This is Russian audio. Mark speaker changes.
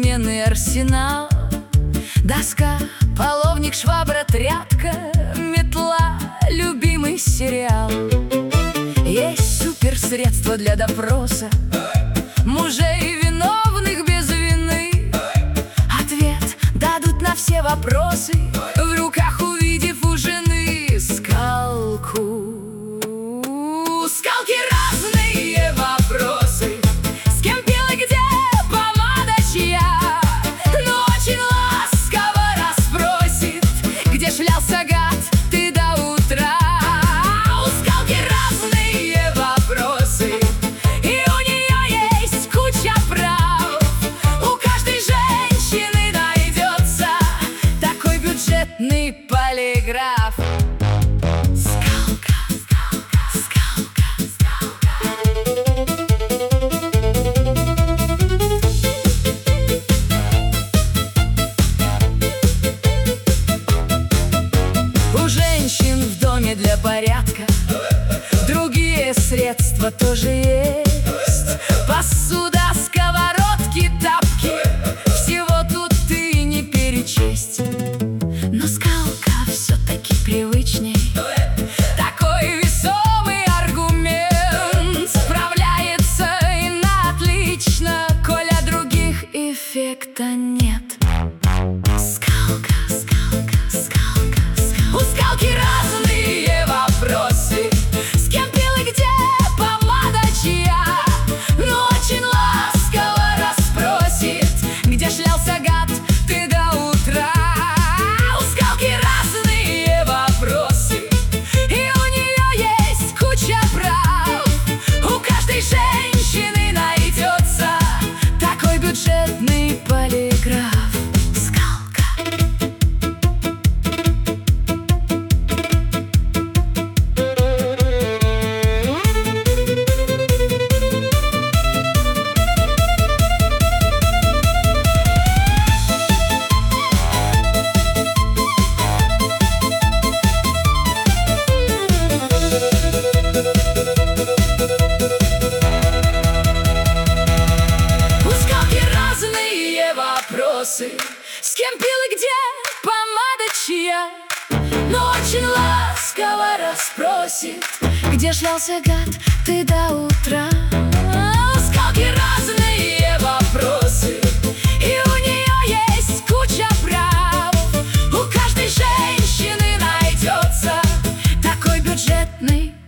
Speaker 1: современный арсенал. Доска, половник, швабра, тряпка, метла, любимый сериал. Есть суперсредства для допроса мужей, виновных без вины. Ответ дадут на все вопросы, в руках увидев у жены скалку. Скалки разные вопросы: с кем пил и где, помада чья. Но очень ласково расспросит, где шлялся гад ты до утра. У скалки разные вопросы, и у нее есть куча прав. У каждой женщины найдется такой бюджетный полиграф. В доме для порядка другие средства тоже есть. Посуда, сковородки, тапки, всего тут ты не перечесть. Но скалка все-таки привычней. Такой весомый аргумент справляется и на отлично, коль от других эффекта нет. Скалка, скалка, скалка. У скалки разные вопросы: с кем пил и где, помада чья. Но очень ласково расспросит, где шлялся гад ты до утра. У скалки разные вопросы, и у нее есть куча прав. У каждой женщины найдется такой бюджетный полиграф. С кем пил и где, помада чья. Но очень ласково расспросит, где шлялся гад ты до утра. У скалки разные вопросы, и у нее есть куча прав. У каждой женщины найдется такой бюджетный